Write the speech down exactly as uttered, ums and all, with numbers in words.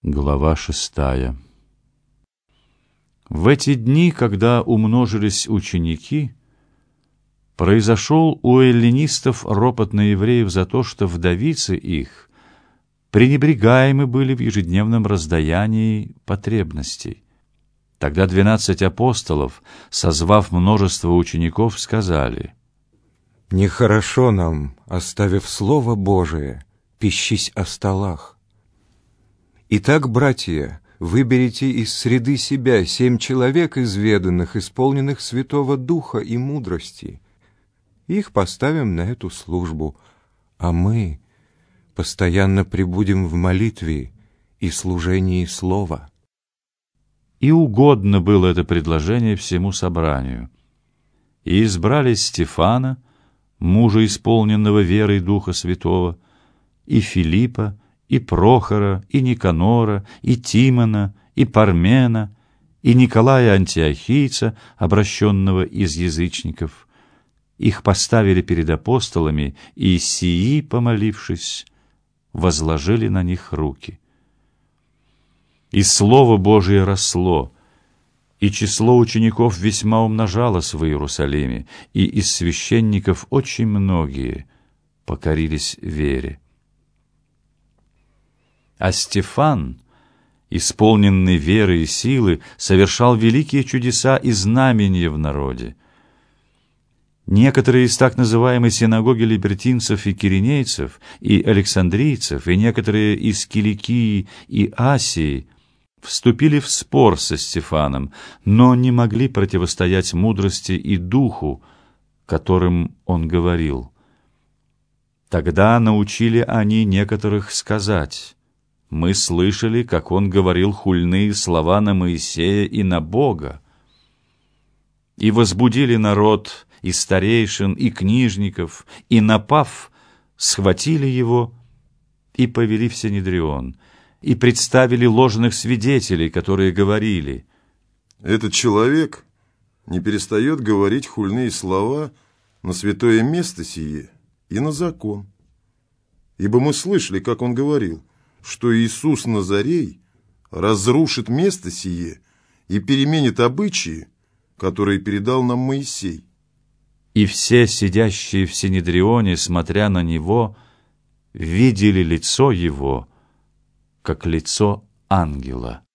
Глава шестая. В эти дни, когда умножились ученики, произошел у эллинистов ропот на евреев за то, что вдовицы их пренебрегаемы были в ежедневном раздаянии потребностей. Тогда двенадцать апостолов, созвав множество учеников, сказали: «Нехорошо нам, оставив Слово Божие, пищись о столах. Итак, братья, выберите из среды себя семь человек изведанных, исполненных Святого Духа и мудрости. Их поставим на эту службу, а мы постоянно пребудем в молитве и служении Слова». И угодно было это предложение всему собранию. И избрали Стефана, мужа, исполненного верой Духа Святого, и Филиппа, и Прохора, и Никанора, и Тимона, и Пармена, и Николая Антиохийца, обращенного из язычников. Их поставили перед апостолами, и сии, помолившись, возложили на них руки. И Слово Божие росло, и число учеников весьма умножалось в Иерусалиме, и из священников очень многие покорились вере. А Стефан, исполненный веры и силы, совершал великие чудеса и знамения в народе. Некоторые из так называемой синагоги либертинцев и киринейцев, и александрийцев, и некоторые из Киликии и Асии вступили в спор со Стефаном, но не могли противостоять мудрости и духу, которым он говорил. Тогда научили они некоторых сказать: «Мы слышали, как он говорил хульные слова на Моисея и на Бога». И возбудили народ, и старейшин, и книжников, и, напав, схватили его и повели в Синедрион, и представили ложных свидетелей, которые говорили: «Этот человек не перестает говорить хульные слова на святое место сие и на закон. Ибо мы слышали, как он говорил, что Иисус Назарей разрушит место сие и переменит обычаи, которые передал нам Моисей». И все, сидящие в Синедрионе, смотря на него, видели лицо его, как лицо ангела.